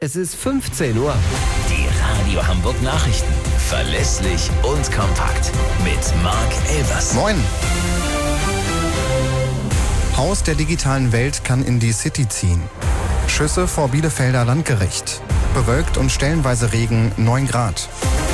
Es ist 15 Uhr. Die Radio Hamburg Nachrichten. Verlässlich und kompakt. Mit Marc Elvers. Moin. Haus der digitalen Welt kann in die City ziehen. Schüsse vor Bielefelder Landgericht. Bewölkt und stellenweise Regen, 9 Grad.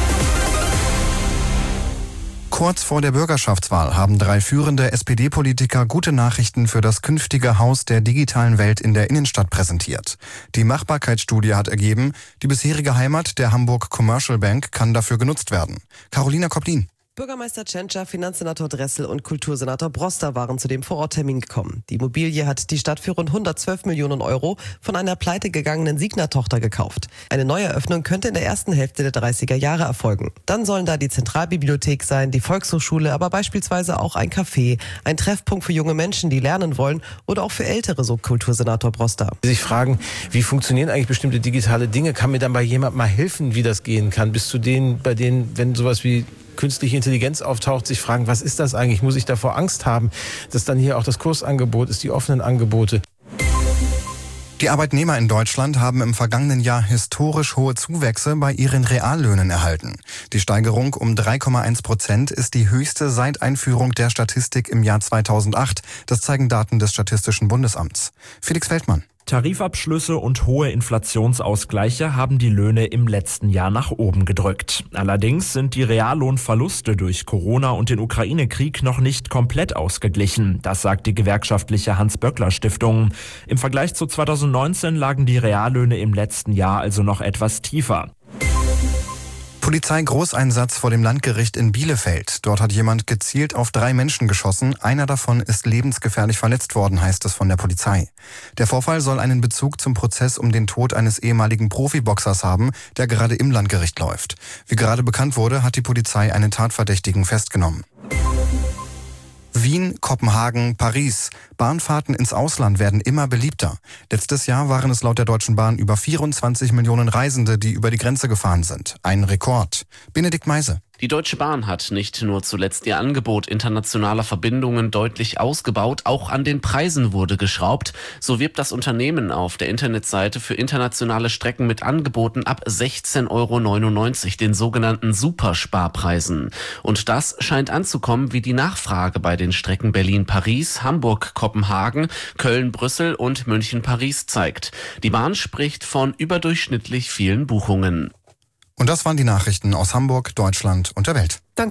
Kurz vor der Bürgerschaftswahl haben 3 führende SPD-Politiker gute Nachrichten für das künftige Haus der digitalen Welt in der Innenstadt präsentiert. Die Machbarkeitsstudie hat ergeben, die bisherige Heimat der Hamburg Commercial Bank kann dafür genutzt werden. Carolina Koplin. Bürgermeister Tschentscher, Finanzsenator Dressel und Kultursenator Broster waren zu dem Vororttermin gekommen. Die Immobilie hat die Stadt für rund 112 Millionen Euro von einer pleitegegangenen Signa-Tochter gekauft. Eine Neueröffnung könnte in der ersten Hälfte der 30er Jahre erfolgen. Dann sollen da die Zentralbibliothek sein, die Volkshochschule, aber beispielsweise auch ein Café, ein Treffpunkt für junge Menschen, die lernen wollen, oder auch für Ältere, so Kultursenator Broster. Sich fragen, wie funktionieren eigentlich bestimmte digitale Dinge? Kann mir dann bei jemandem mal helfen, wie das gehen kann? Bis zu denen, bei denen, wenn sowas wie künstliche Intelligenz auftaucht, sich fragen, was ist das eigentlich? Muss ich davor Angst haben, dass dann hier auch das Kursangebot ist, die offenen Angebote? Die Arbeitnehmer in Deutschland haben im vergangenen Jahr historisch hohe Zuwächse bei ihren Reallöhnen erhalten. Die Steigerung um 3,1% ist die höchste seit Einführung der Statistik im Jahr 2008. Das zeigen Daten des Statistischen Bundesamts. Felix Feldmann. Tarifabschlüsse und hohe Inflationsausgleiche haben die Löhne im letzten Jahr nach oben gedrückt. Allerdings sind die Reallohnverluste durch Corona und den Ukraine-Krieg noch nicht komplett ausgeglichen. Das sagt die gewerkschaftliche Hans-Böckler-Stiftung. Im Vergleich zu 2019 lagen die Reallöhne im letzten Jahr also noch etwas tiefer. Polizeigroßeinsatz vor dem Landgericht in Bielefeld. Dort hat jemand gezielt auf 3 Menschen geschossen. Einer davon ist lebensgefährlich verletzt worden, heißt es von der Polizei. Der Vorfall soll einen Bezug zum Prozess um den Tod eines ehemaligen Profiboxers haben, der gerade im Landgericht läuft. Wie gerade bekannt wurde, hat die Polizei einen Tatverdächtigen festgenommen. Wien, Kopenhagen, Paris. Bahnfahrten ins Ausland werden immer beliebter. Letztes Jahr waren es laut der Deutschen Bahn über 24 Millionen Reisende, die über die Grenze gefahren sind. Ein Rekord. Benedikt Meise. Die Deutsche Bahn hat nicht nur zuletzt ihr Angebot internationaler Verbindungen deutlich ausgebaut, auch an den Preisen wurde geschraubt. So wirbt das Unternehmen auf der Internetseite für internationale Strecken mit Angeboten ab 16,99 €, den sogenannten Supersparpreisen. Und das scheint anzukommen, wie die Nachfrage bei den Strecken Berlin-Paris, Hamburg-Kopenhagen, Köln-Brüssel und München-Paris zeigt. Die Bahn spricht von überdurchschnittlich vielen Buchungen. Und das waren die Nachrichten aus Hamburg, Deutschland und der Welt.